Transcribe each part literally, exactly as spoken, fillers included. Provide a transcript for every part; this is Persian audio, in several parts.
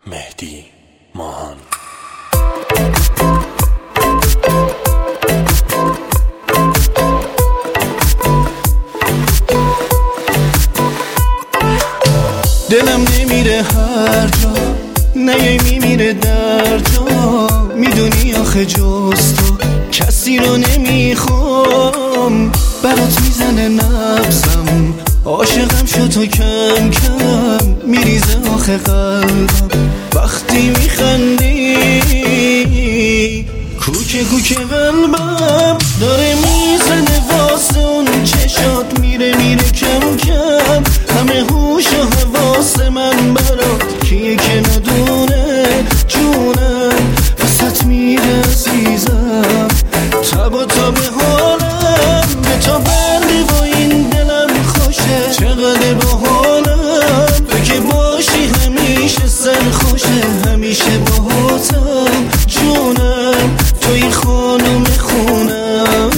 مهدی ماهان. دلم نمیره هر جا نیای میمیره در جا، میدونی آخه جز تو کسی رو نمیخوام. برات میزنه نبضم، عاشقم شد تو کم کم، میریزه آخه قلبم وقتی میخندی. کوکه کوکه قلبم داره میزنه واسه اون چشات، میره میره کم کم همه هوش و حواس من برات کیه که ندونه جونم وسط میره عزیزم. تبا تا به حالم به تا بندی و این دلم خوشه، چقدر با حالم تو که باشی همیشه سر خوشه، همیشه با حاتم جونم توی خانم خونم.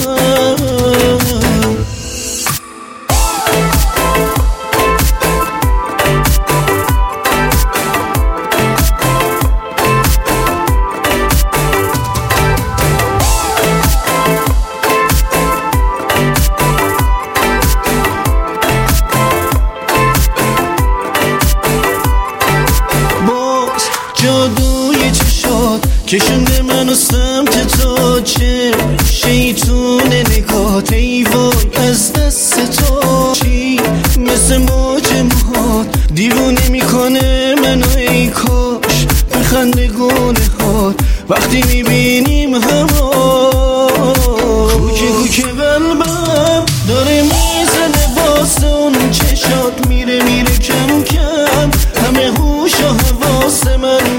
جادوی چشات کشنده منو سمت تو، چه شیطون نگات ای وای از دست تو. چی مثل موج موهات دیوونه میکنه منو، ای کاش بخنده گونه هات وقتی میبینیم همو. کوکه کوکه قلبم داره میزنه واسه اون چشات، میره میره کم کم همه هوش و حواس من